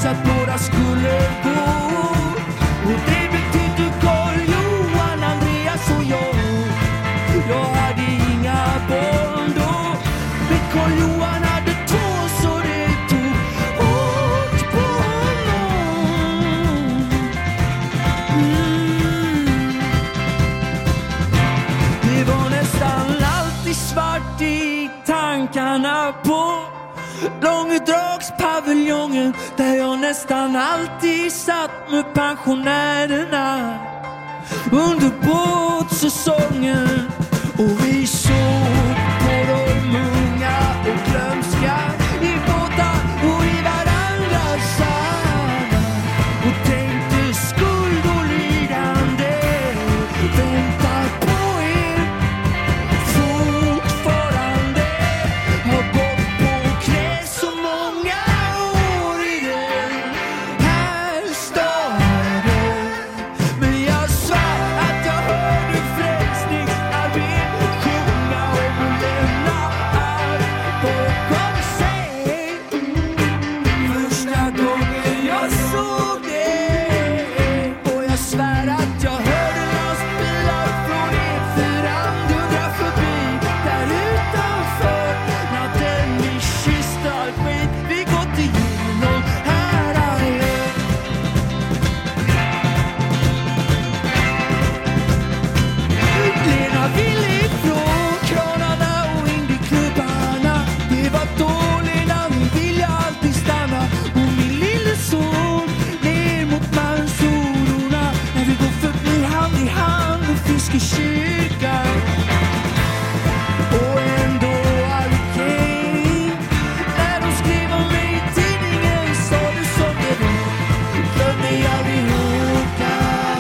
att båda skulle gå. Och det betydde Carl Johan, Andreas och jag. Jag hade inga barn då, men Carl Johan hade 2, så det tog hårt på honom. Det var nästan alltid svart i tankarna på Långedragspaviljongen, där jag nästan alltid satt med pensionärerna under båtsäsongen. Och vi såg på de unga och glömska i båtar och i varandras armar och tänkte skuld och lidande väntar på er fortfarande. Har gått på knä så många år i den här staden, men jag svär att jag hörde frälsningsarmén sjunga om att lämna allt bakom sig. Första gången jag såg det, och jag svär att jag hörde lastbilar från E4 dundra förbi där utanför. Natten vi kysste allt skit vi gått igenom här är jag. Lena ville ifrån kranarna och in i klubbarna. Det var då Lena, min vilja alltid stanna. Och min lille son ner mot Mansororna när vi går förbi hand i hand och Fiskekyrkan. Och ändå allt okej. När de skrev om mig i tidningen sa du som det var. Glöm mig aldrig ihåg.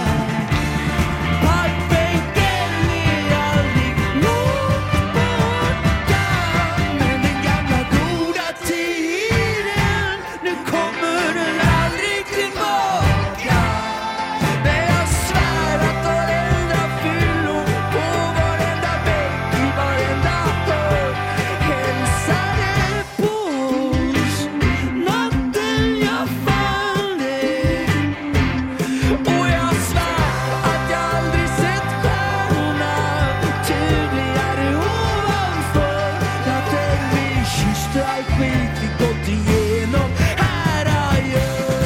Parkbänken är aldrig långt borta, men den gamla goda tiden, nu kommer den aldrig tillbaka. Men jag svär att varenda fyllon på varenda bänk i varenda hörn hälsade på oss natten jag fann dig. Och jag svär att jag aldrig sett stjärnorna tydligare ovanför. Natten vi kysste allt skit vi gått igenom här adjö.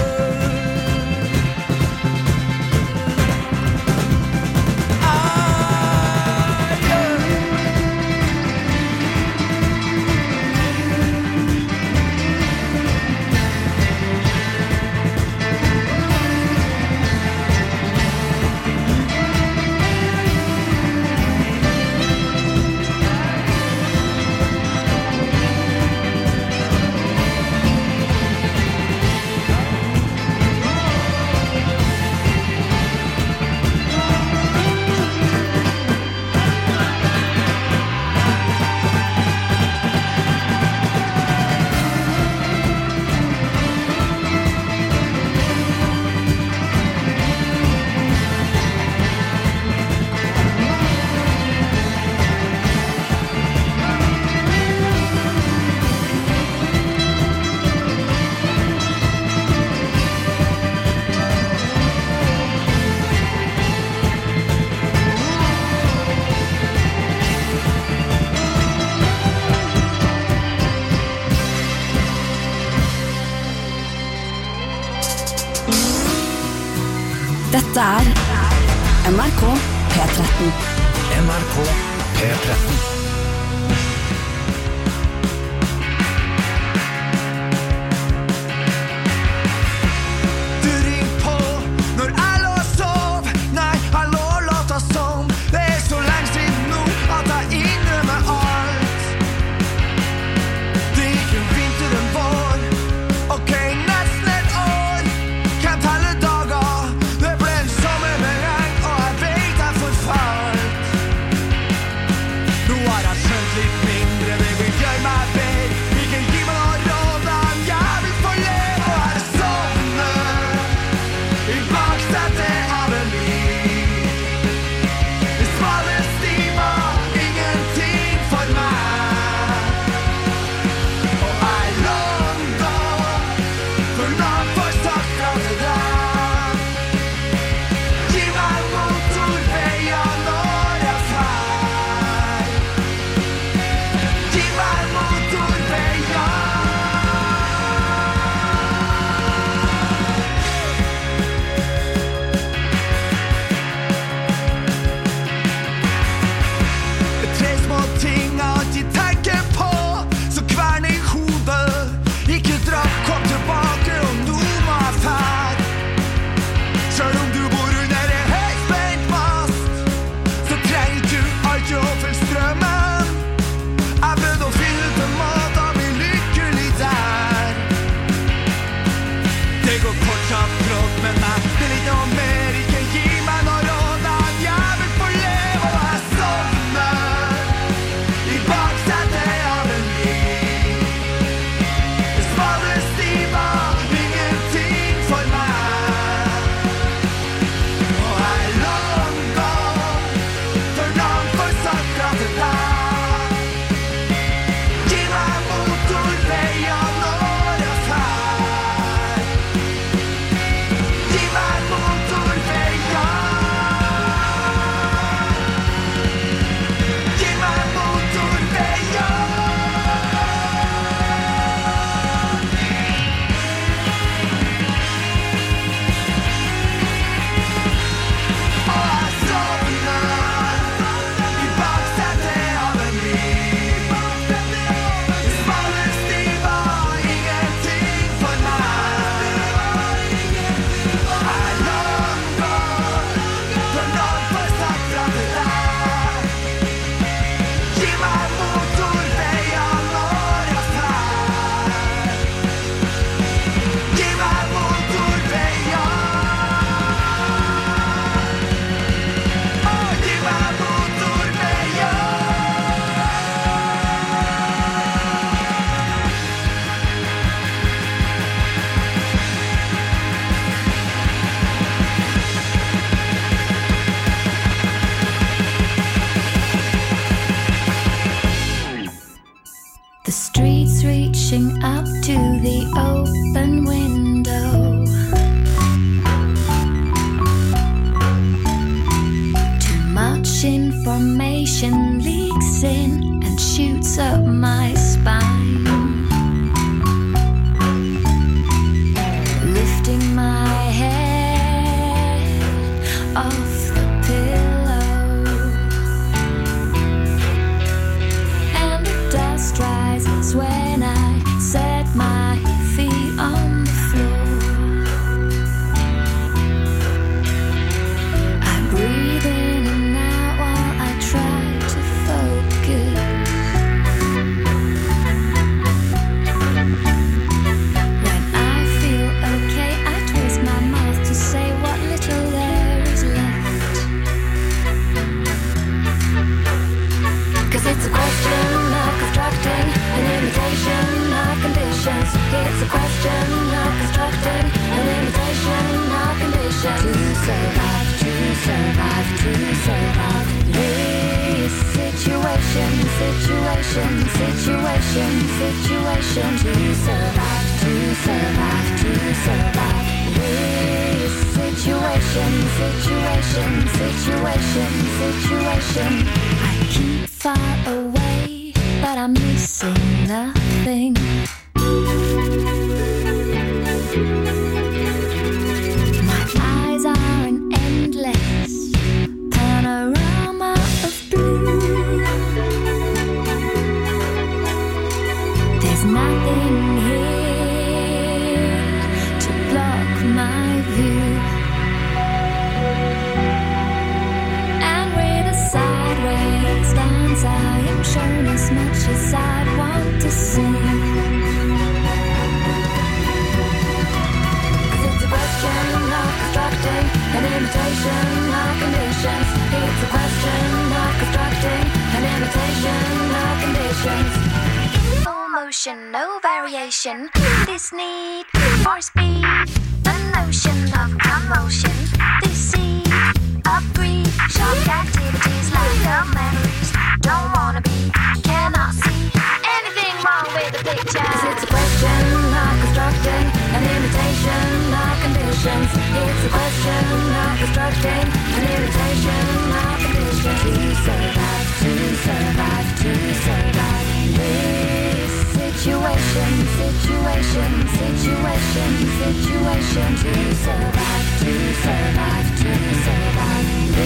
Detta är NRK P13. NRK P13. Du ring på när alla sov. Nej, hallå, låt oss som. Det är så länge sedan nu att jag inrymmer allt. Det gick en vinter, en vår. Okej, nästan ett år. Kan ta alla dagar. Det blev en sommar med regn och jag vet att fortfarande. Nu Information leaks in and shoots up my spine, lifting my head off the pillow, and the dust rises when I set my feet on the floor. I breathe in and out while I try to focus. When I feel okay, I twist my mouth to say what little there is left. 'Cause it's a question of constructing an imitation of conditions. It's a question of constructing an imitation of conditions. To survive, to survive, to survive this situation, situation, situation, situation. To survive, to survive, to survive this situation, situation, situation, situation. I keep far away, but I'm missing nothing. My eyes are an endless panorama of blue. There's nothing here to block my view. And with a sideways dance, I am shown as much as I'd want to see. 'Cause it's a question of constructing an imitation of conditions. It's a question of constructing an imitation of conditions. Full motion, no variation. This need for speed, the notion of commotion. This seed of greed, shock activities, lack of memories. Don't wanna be, cannot see anything wrong with the picture. 'Cause it's a question of constructing an imitation of conditions. It's a question of constructing an imitation of conditions. To survive, to survive, to survive this situation, situation, situation, situation. To survive, to survive, to survive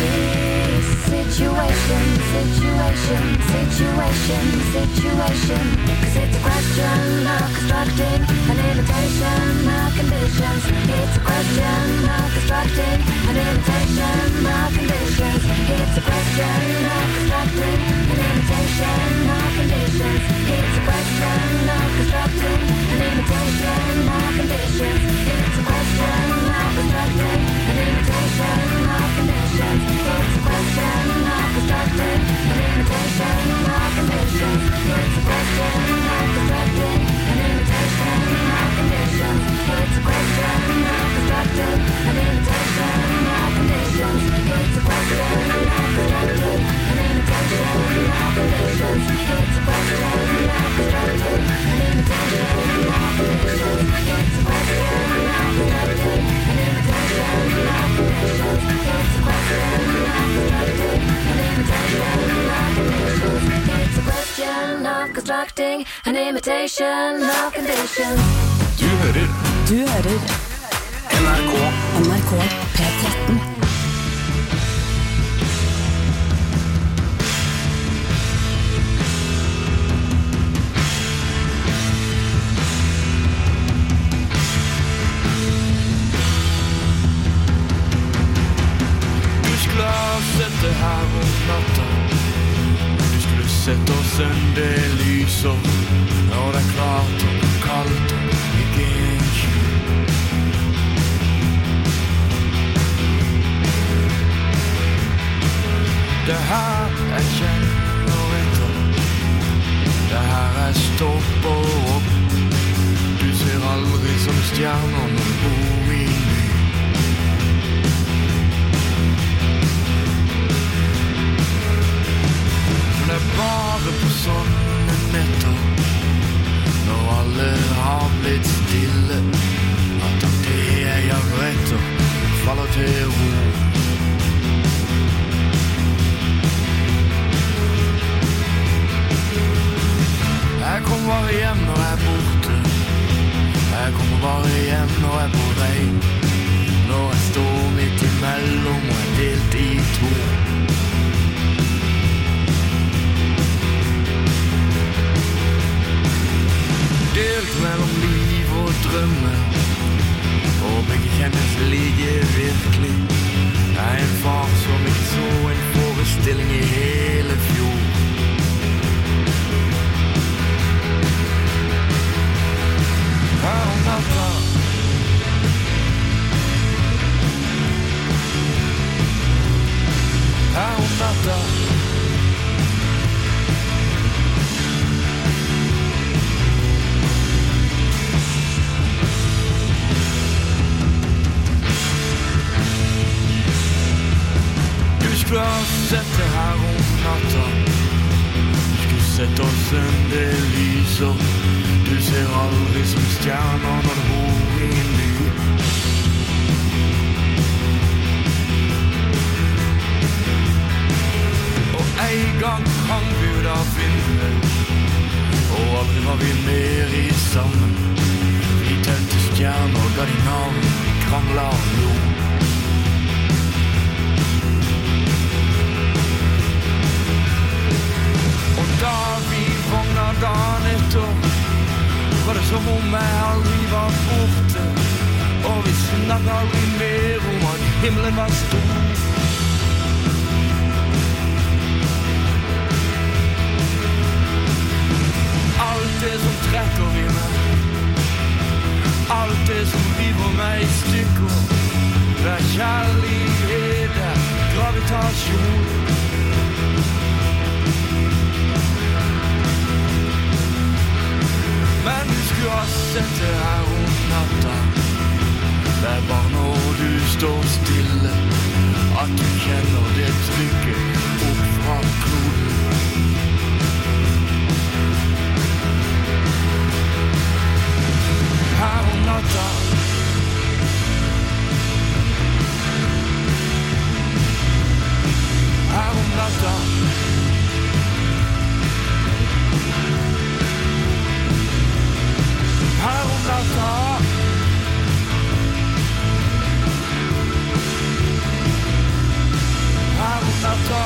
this situation, situation, situation, situation. 'Cause it's a question of constructing an imitation of conditions. It's a question of constructing an imitation of conditions. It's a question of constructing an imitation of conditions. It's a question of constructing an imitation of conditions. It's a question of constructing an imitation of conditions. It's a question of constructing an imitation of conditions. It's a question of constructing an imitation of conditions. It's a question of constructing an imitation of conditions. It's a question of constructing an imitation of conditions. It's a question of constructing an imitation of conditions. It's a question of constructing an imitation of conditions. It's a question of constructing an imitation of conditions. It's a question of constructing an imitation of conditions. Du hører NRK P13. Du skulle ha sett det her om natta. Du skulle sett oss en del lyser. Når det er klart og kaldt og ikke en skyld. Det her jeg kjenner etter. Det her jeg stopper opp. Du ser aldri som stjerner når du bor i by. Men det er bare på sånne netter, når alle har blitt stille, at det jeg jager etter faller til ro. natta. Du skulle ha sett det her om natta. Du skulle sett oss en del lyser. Du ser aldri som stjerner når du bor i en by. Og en gang hang vi ut av vinduet, og aldri var vi mer i sammen. Vi tente stjerner, ga de navn, krangla og lo. Og da vi vågna dagen etter, var det som om jeg aldri var borte. Og vi snakket aldri mer om at himmelen var stor. Alt det som trekker i meg, alt det som river meg i stykker, det er kjærlighet, det er gravitasjon. Men du skulle ha sett det her om natta. Det er bare når du står stille at du kjenner det trykket opp fra kloden. Her om natta. Her om natta. Her om natta. Her om natta.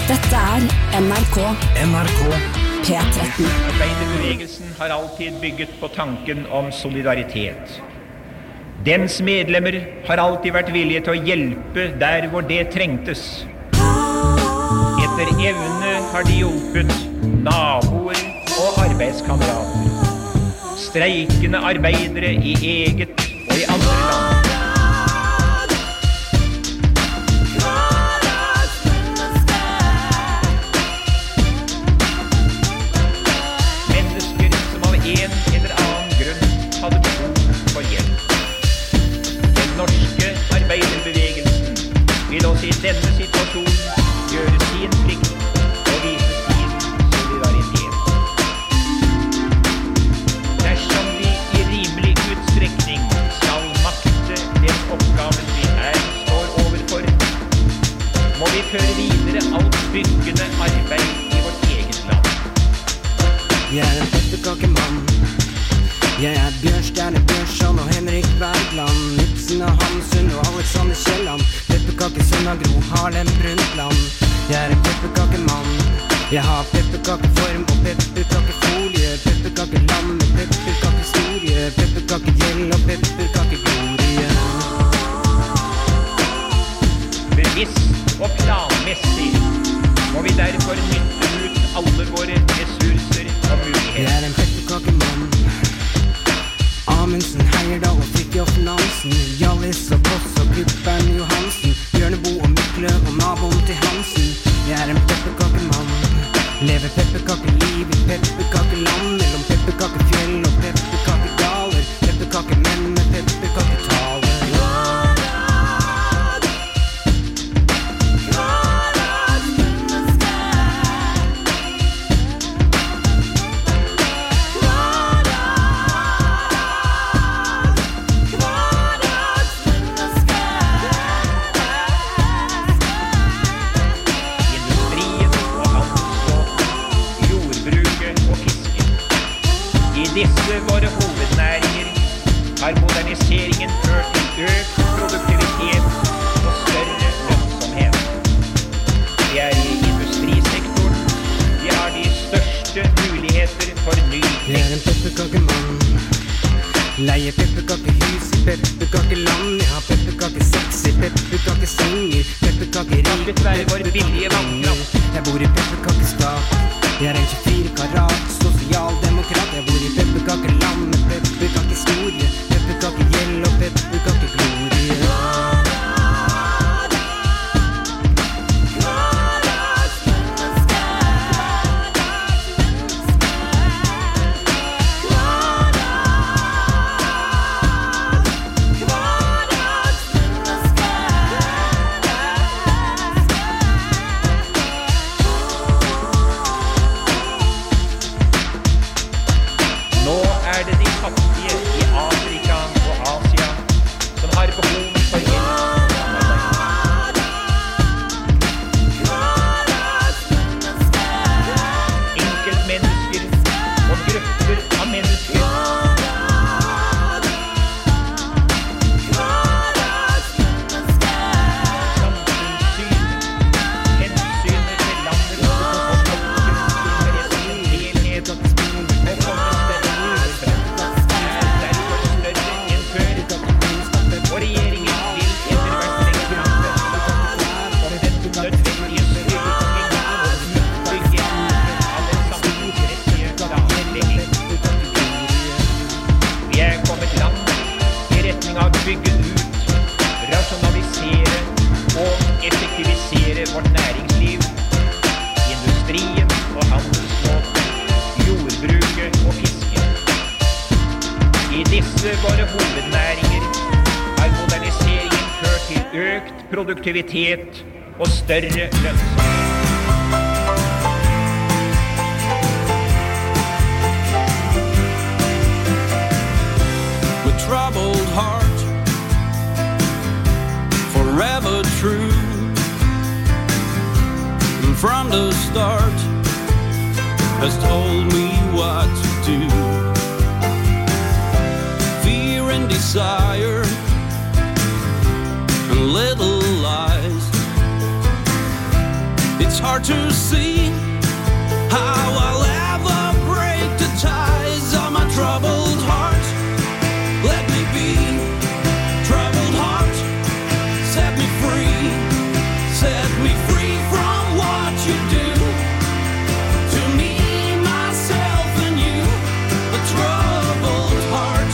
Dette NRK NRK P13. Arbeiderbevegelsen har alltid bygget på tanken om solidaritet. Dens medlemmer har alltid vært villige til å hjelpe der hvor det trengtes. Etter evne har de hjulpet naboer og arbeidskamerater, streikende arbeidere i eget og i andre land. En eller annen grunn hadde behov for hjelp. Den norske arbeiderbevegelsen vil også i denne situasjonen gjøre sin plikt og vise sin solidaritet. Dersom vi i rimelig utstrekning skal makte den oppgaven vi her står overfor, må vi føre videre alt byggende arbeid i vårt eget land. Jeg en pepperkakemann. Jeg Bjørnstjerne Bjørnson og Henrik Bergland, Ibsen og Hamsun og Alexander Kielland, pepperkakesønn av Gro Harlem Brundtland. Jeg en pepperkakemann. Jeg har pepperkakeform og pepperkakefolie, pepperkakeland med pepperkakehistorie, pepperkakegjeld og pepperkakeglorie. Bevisst og planmessig må vi derfor nytte ut alle våre ressurser og muligheter. Jeg en pepperkakemann. Amundsen, Heyerdahl og Fridtjof Nansen, Hjallis og Boss og Klippern Johansen, Bjørnebo og Mykle og naboen til Hansen. Jeg en pepperkakemann. Lever pepperkakeliv i pepperkakeland, mellom pepperkakefjell og pepperkakedaler, pepperkakemenn med pepperkaketaler. Disse våre hovednæringer har moderniseringen ført til økt produktivitet og større lønnsomhet. Det i industrisektoren vi har de største muligheter for ny vekst. Jeg en pepperkakemann. Leier pepperkakehus i pepperkakeland. Jeg har pepperkakesex i pepperkakesenger, pepperkakerik, Takket være vår billige vannkraft. Jeg bor i pepperkakestat. Jeg en 24 karat sosialdemokrat. Jeg bor i pepperkakeland med pepperkakehistorie, pepperkakegjeld og pepperkakeglorie. Produktivitet og større lønnsomhet. With troubled heart, forever true. And from the start, has told me what to do. Fear and desire and little lies, it It's hard to see how I'll ever break the ties of my troubled heart. Let me be, troubled heart, set me free from what you do to me, myself and you, a troubled heart.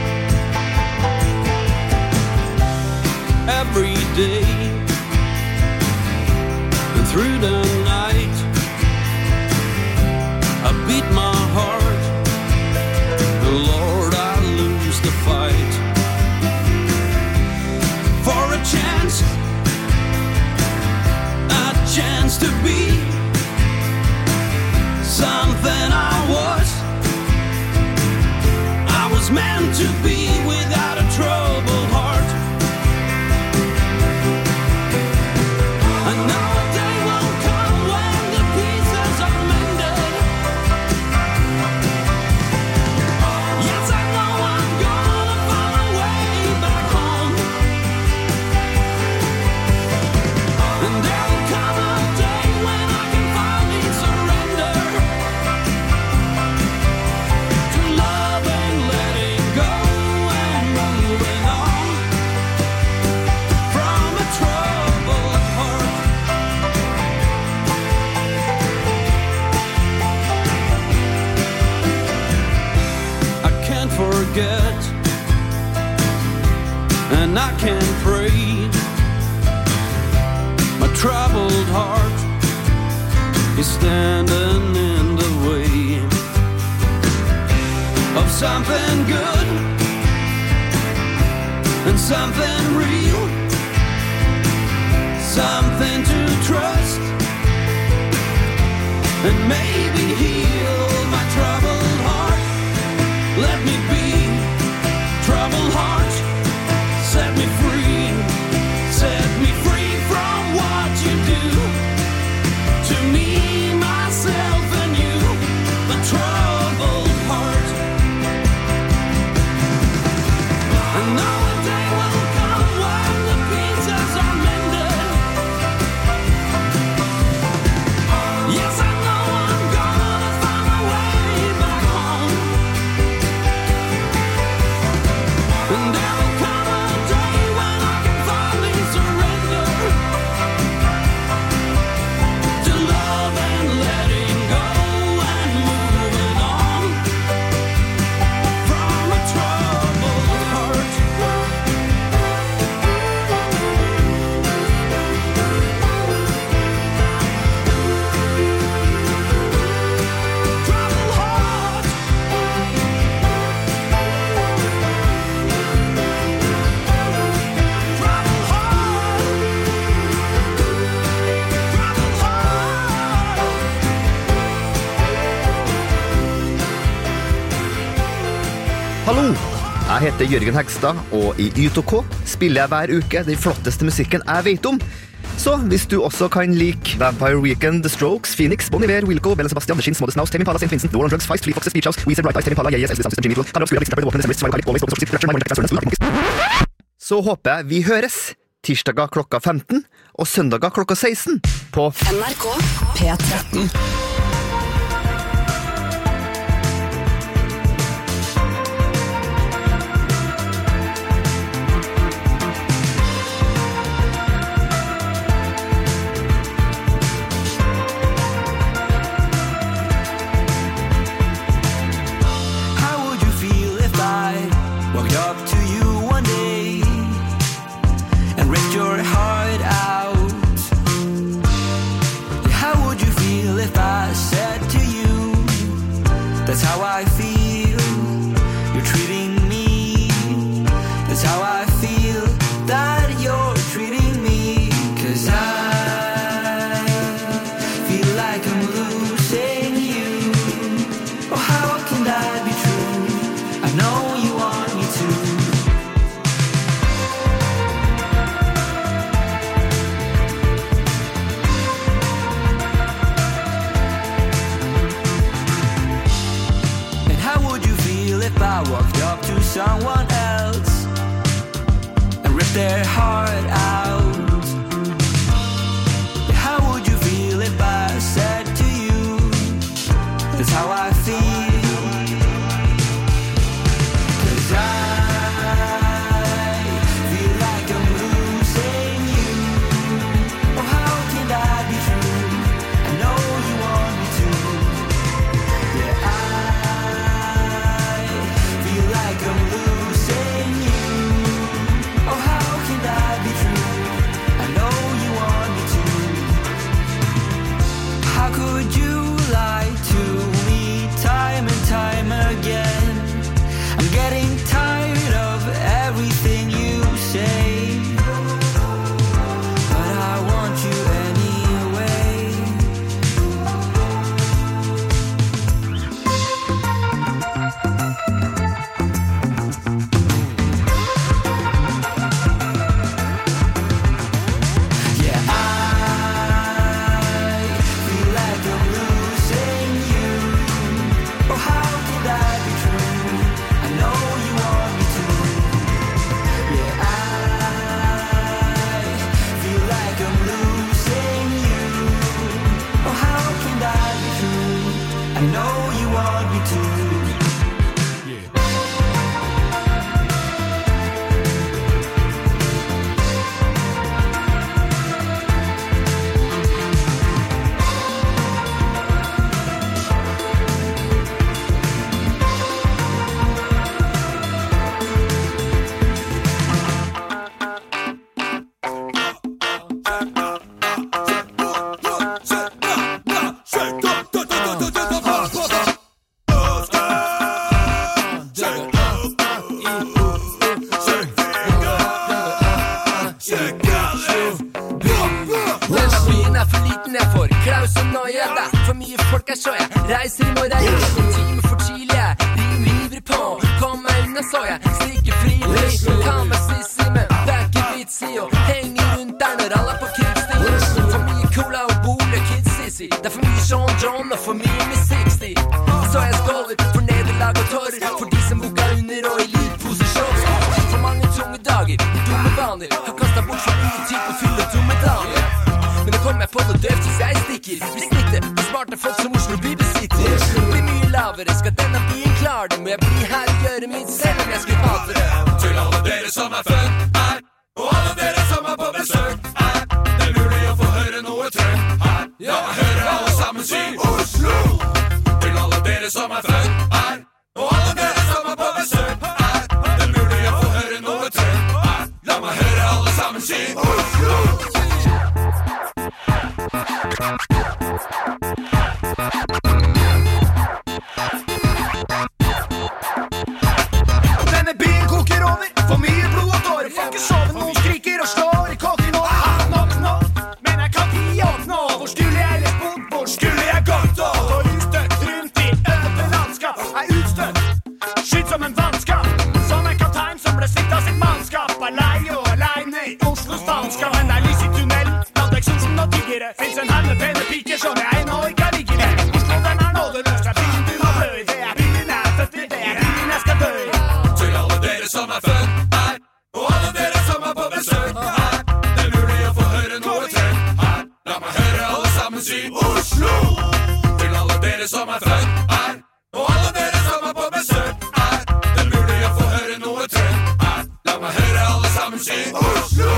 Every day and through the night I beat my heart, and Lord, I lose the fight. For a chance to be something I was meant to be without a troubled heart. I know a day will come when the pieces are mended. Yes, I know I'm gonna find a way back home. And there will come a day when I can finally surrender to love and letting go and moving on from a troubled heart. I can't forget and I can't pray. My troubled heart is standing in the way of something good and something real, something to trust and maybe heal my troubled heart. Let me be, troubled heart, set me free from what you do to me, myself and you, the troubled heart. I know a day will come when the pieces are mended. Yes, I know I'm gonna find my way back home. And there will come a day when I can finally surrender to love and letting go and moving on from a troubled heart. Troubled heart. Troubled heart. Troubled heart. Hallo, jeg heter Jørgen Hegstad, og i Y2K spiller jeg hver uke den flotteste musikken jeg vet om. Så hvis du også kan like Vampire Weekend, The Strokes, Phoenix, Bon Iver, Wilco, Bell & Sebastian, The Shins, Modest Mouse, Tame Impala, St. Vincent, The War on Drugs, Feist, Fleet Foxes, Beach House, Weezer, Bright Eyes, Tame Impala, Yes, Leslie Samson, Jimmy Eagle, Conrad Skula, Blixter, Walken, December, Survival, Cardiff, Always, Focus, Rapture, My Wonder, Så håper jeg vi høres tirsdager klokka 15 og søndager klokka 16 på NRK P13. How would you feel if I walked up to you one day and ripped your heart out? How would you feel if I said to you, that's how I feel, you're treating me, that's how I feel that you're treating me, 'cause I feel like I'm losing you. Oh, how can that be true? I know you want me to. And how would you feel if I walked up to someone else and ripped their heart out? How would you feel uten jeg får klaus og nøye. Det for mye folk så jeg reiser I morgen. Jeg en time for tidlig, jeg rimelig ivrig på. Kom meg unna så jeg stikker frilig. Ta meg sissi, men det ikke vits I å henge rundt der når alle på krigstid. For mye cola og bole, kids sissi. Det for mye Sean John og for mye Miss 60. Så jeg skåler for nederlag og tårer, for de som boka under og I livposisjon. For mange tunge dager, dumme vaner, har kastet bort for mye tid på fyll og dumme dager. Men nå kommer jeg på det døft hvis jeg stikker. Vi snittet på smarte folk som Oslo by besitter. Blir mye lavere, skal denne byen klare det. Må jeg bli her og gjøre mitt selv om jeg skulle hate det. Til alle dere som født her, og alle dere som på besøk her. Det mulig å få høre noe trøkk her. Ja, høre alle sammen si Oslo. Til alle dere som født her, og alle dere som på besøk her. Det mulig å få høre noe trøkk her. La meg høre alle sammen si Oslo. Denne byen koker over, for mye blod og tårer. Får ikke sove, noen skriker og slår I kåken og nok, men jeg kan ikke gi opp nå. Hvor skulle jeg lest bort, hvor skulle jeg gått og utstøtt rundt I øde landskap. Utstøtt, skytt som en vannskap, som en kaptein som ble svikt av sitt mannskap. Alei og aleine I Oslos landskap. Men det lys I tunnel, blant eksosen og tiggere. Finns en her med pene piker som jeg nå ikke ligger med. Oslo den nådeløs, det byen du må blø I. Det byen jeg født I, det byen jeg skal dø I. Til alle dere som født her, og alle dere som på besøk her. Det mulig å få høre noe trøkk her. La meg høre alle sammen si Oslo. Til alle dere som født her, og alle dere som på besøk her. Det mulig å få høre noe trøkk her. La meg høre alle sammen si Oslo.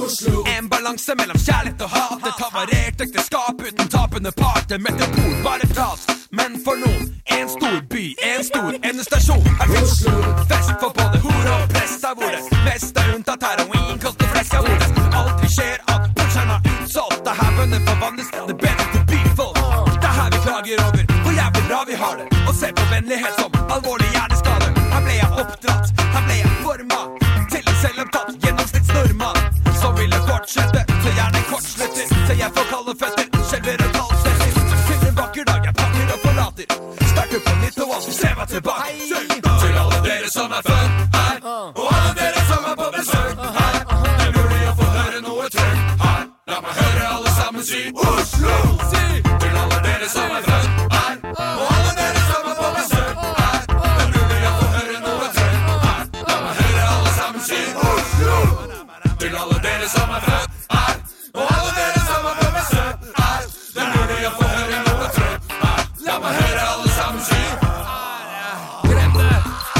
En balanse mellom kjærlighet og hat. Et havarert ekteskap uten tapende part. En metropol, bare prat. Men for noen, en stor by, en stor endestasjon Oslo. Fest for både hore og prest av ordet. Mest unntatt heroin, kost og flesk av ordet. Aldri skjer at bordsjern utsolgt. Det her bønner forvandles, det bedre til byfolk. Det her vi klager over, hvor jævlig bra vi har det. Og se på vennlighet som alvorlig hjerneskade. Her ble jeg oppdratt, her ble jeg formet til en selvopptatt gjennomsnittsnordmann som ville fortsette, så gjerne kortslutter. Så jeg får kalde føtter, skjelver og kaldsvetter. Til en vakker dag jeg pakker og forlater. Starter på nytt og aldri ser meg tilbake. Til alle dere som født her, og alle dere som på besøk her. Det mulig å få høre noe trøkk her. La meg høre alle sammen si Oslo. Til alle dere som født her, og alle dere som på besøk her. Det mulig å få høre noe trøkk her. La meg høre alle sammen si Oslo. Til alle dere som født her, og alle dere som på besøk her. Det mulig å få høre noe trøkk her. La meg høre alle sammen si Glem det.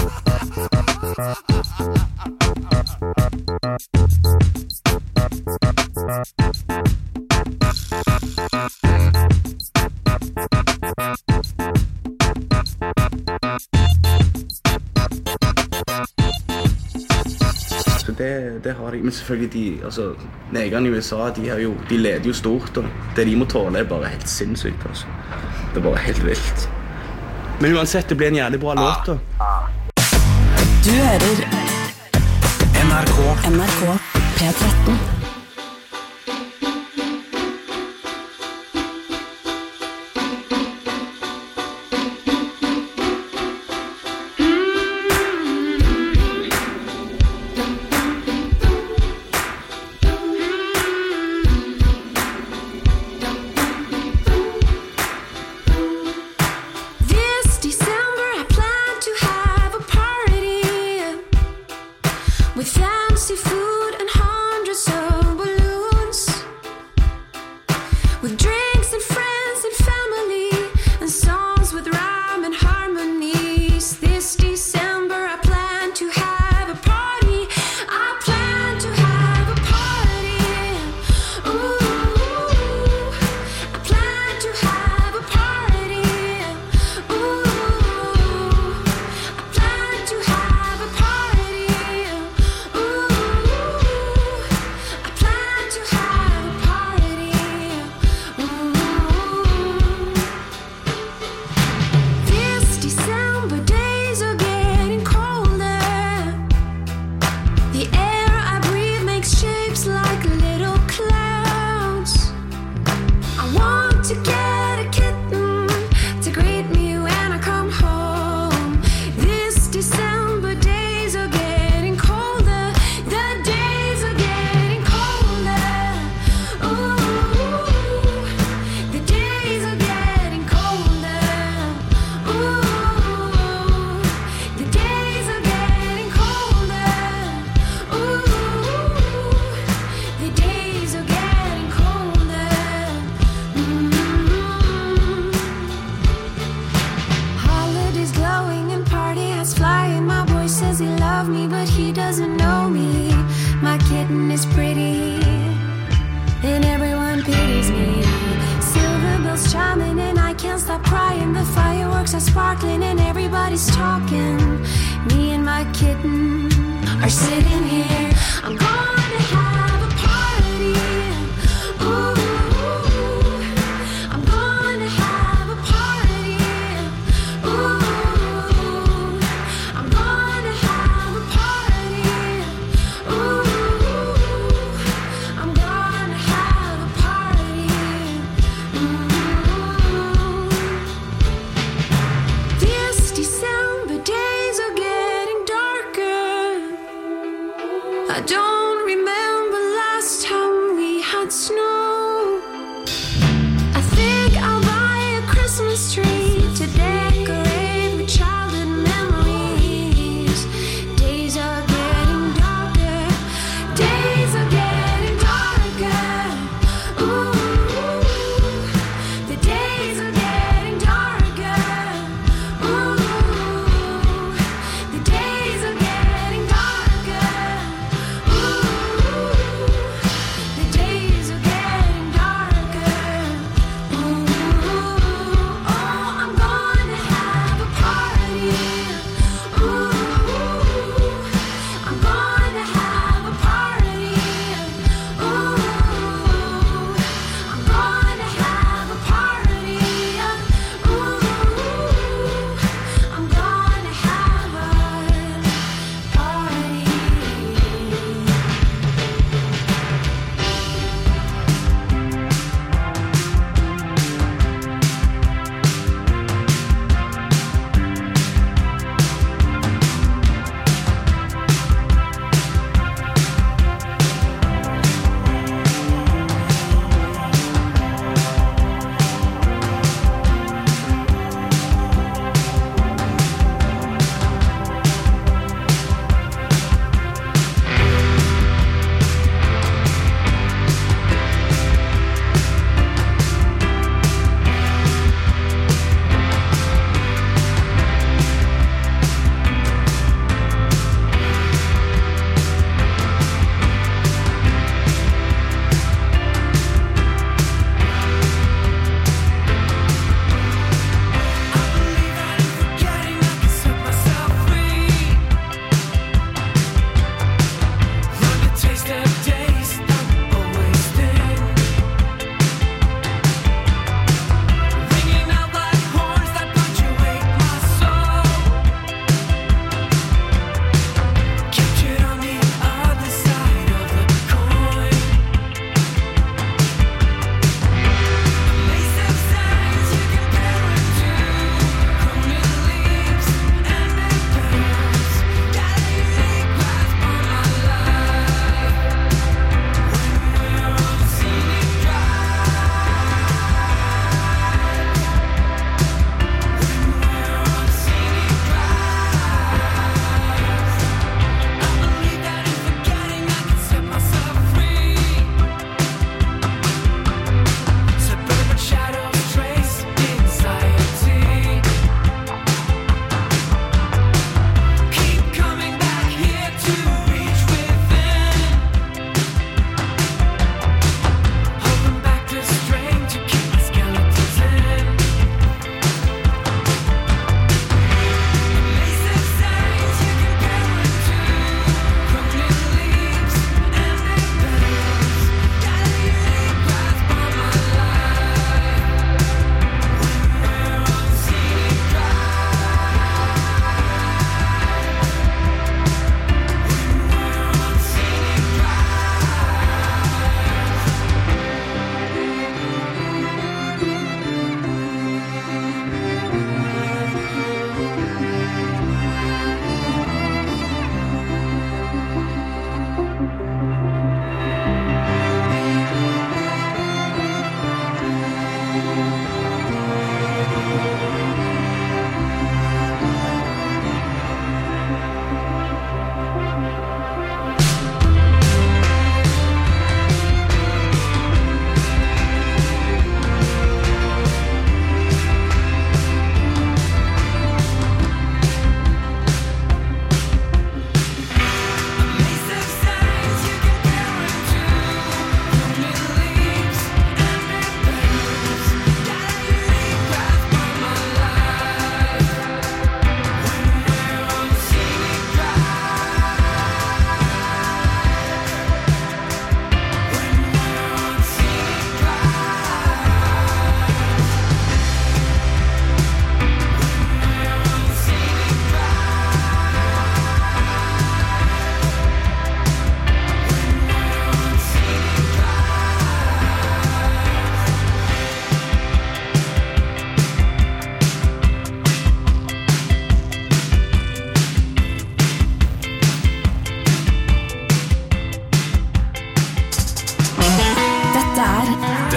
Så det har de, men selvfølgelig de, altså, negerne I USA, de leder jo stort, og det de må tåle bare helt sinnssykt, altså. Det bare helt vilt. Men uansett, det blir en jævlig bra låt, da. Du hører NRK P13. Fancy food and hundreds of balloons, with drinks and friends and family, and songs with rhyme and harmonies. This December I plan to have a party. I plan to have a party. Ooh, I plan to have a party. Ooh, I plan to have a party. Ooh, I plan to have a party. Ooh. are sparkling and everybody's talking. Me and my kitten are sitting here. I'm gonna have a party. Ooh, I'm gonna have a party. Ooh, I'm gonna have a party. Ooh, I'm gonna have a party. This December days are getting darker. I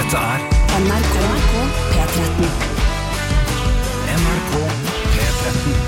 Dette er NRK P13. NRK P13.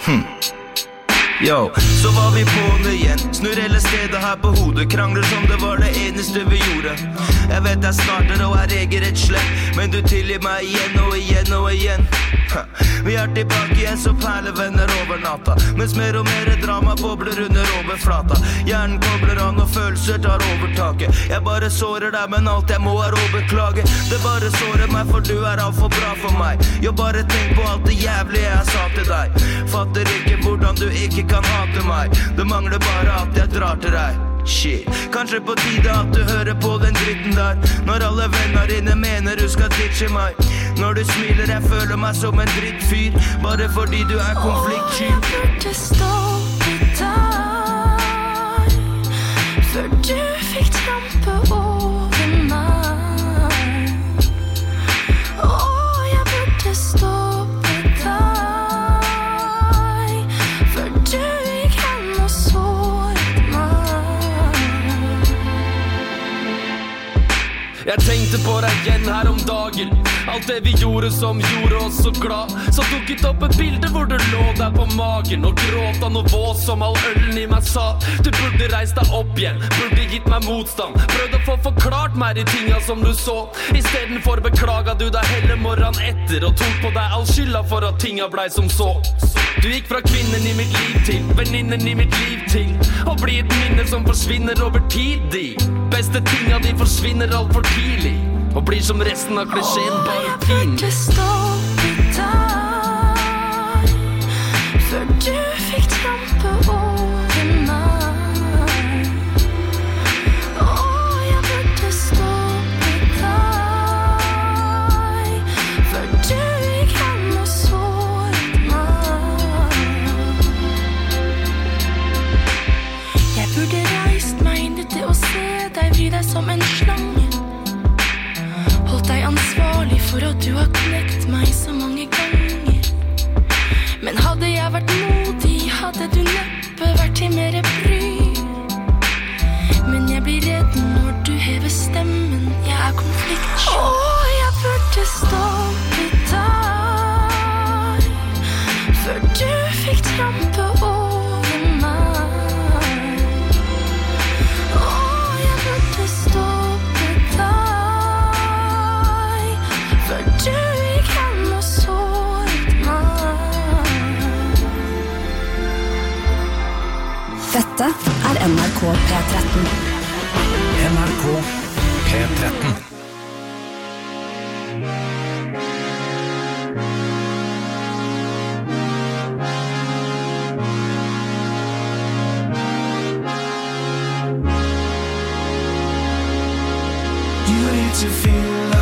Yo, så var vi på det igjen. Snurr hele stedet her på hodet. Krangler som det var det eneste vi gjorde. Jeg vet jeg starter og jeg reger et slett, men du tilgir meg igjen og igjen og igjen. Vi tilbake igjen så perlevenner over natta, mens mer og mer drama bobler under overflata. Hjernen kobler an og følelser tar overtaket. Jeg bare sårer deg, men alt jeg må å beklage. Det bare sårer meg, for du alt for bra for meg. Jo, bare tenk på alt det jævlige jeg sa til deg. Fatter ikke hvordan du ikke kan hate meg. Det mangler bare at jeg drar til deg. Shit, kanskje på tide at du hører på den dritten der. Når alle venner dine mener du skal ditche meg. Når du smiler, jeg føler meg som en drittfyr, bare fordi du konfliktsky. Jeg burde stoppe deg før du fikk trampe over meg. Jeg burde stoppe deg før du gikk hen og såret meg. Jeg tenkte på deg igjen her om dagen. Alt det vi gjorde som gjorde oss så glad. Så tok jeg opp et bilde hvor du lå der på magen og gråt av noe vås som all ølen i meg sa. Du burde reist deg opp igjen, burde gitt meg motstand. Prøvde å få forklart meg de tinga som du så. I stedet for beklaga du deg hele morgen etter og tok på deg all skylda for at tinga blei som så. Du gikk fra kvinnen i mitt liv til venninnen i mitt liv til å bli et minne som forsvinner over tid. De beste tinga de forsvinner alt for tidlig og blir som resten av klisjeen bare pinlig. Jeg burde stoppe deg før du fikk trampe over meg. Jeg burde stoppe deg før du gikk hen og såret meg. Jeg burde reist meg inn ute og se deg vri deg som en slange. Holdt deg ansvarlig for at du har knekt meg så mange ganger. Men hadde jeg vært modig, hadde du neppe vært til mer bry. Men jeg blir redd når du hever stemmen, jeg konfliktsky. Jeg burde stoppe deg før du fikk trampe over meg. Jeg burde stoppe deg før du gikk hen og såret meg. Dette NRK P13. NRK P13. You need to feel